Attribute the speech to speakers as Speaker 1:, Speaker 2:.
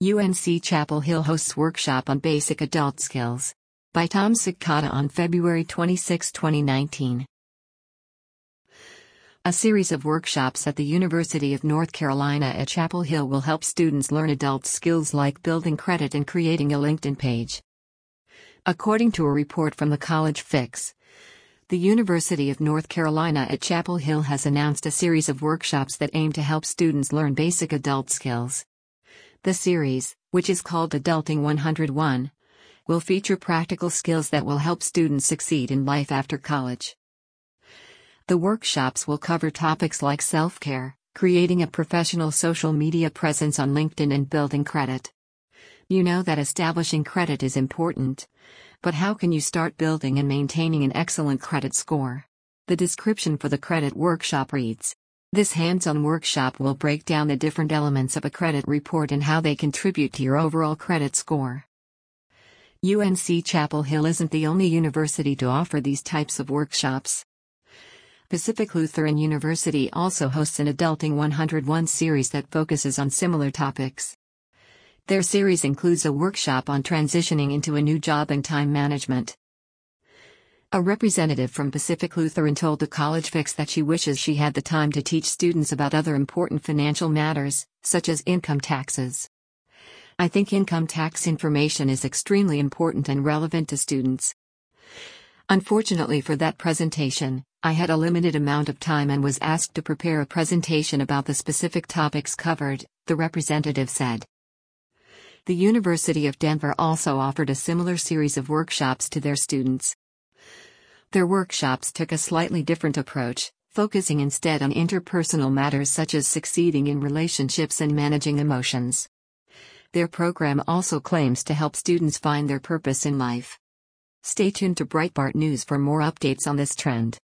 Speaker 1: UNC Chapel Hill hosts workshop on basic adult skills. By Tom Sakata on February 26, 2019. A series of workshops at the University of North Carolina at Chapel Hill will help students learn adult skills like building credit and creating a LinkedIn page. According to a report from the College Fix, the University of North Carolina at Chapel Hill has announced a series of workshops that aim to help students learn basic adult skills. The series, which is called Adulting 101, will feature practical skills that will help students succeed in life after college. The workshops will cover topics like self-care, creating a professional social media presence on LinkedIn, and building credit. You know that establishing credit is important, but how can you start building and maintaining an excellent credit score? The description for the credit workshop reads: this hands-on workshop will break down the different elements of a credit report and how they contribute to your overall credit score. UNC Chapel Hill isn't the only university to offer these types of workshops. Pacific Lutheran University also hosts an Adulting 101 series that focuses on similar topics. Their series includes a workshop on transitioning into a new job and time management. A representative from Pacific Lutheran told the College Fix that she wishes she had the time to teach students about other important financial matters, such as income taxes. I think income tax information is extremely important and relevant to students. Unfortunately for that presentation, I had a limited amount of time and was asked to prepare a presentation about the specific topics covered, the representative said. The University of Denver also offered a similar series of workshops to their students. Their workshops took a slightly different approach, focusing instead on interpersonal matters such as succeeding in relationships and managing emotions. Their program also claims to help students find their purpose in life. Stay tuned to Breitbart News for more updates on this trend.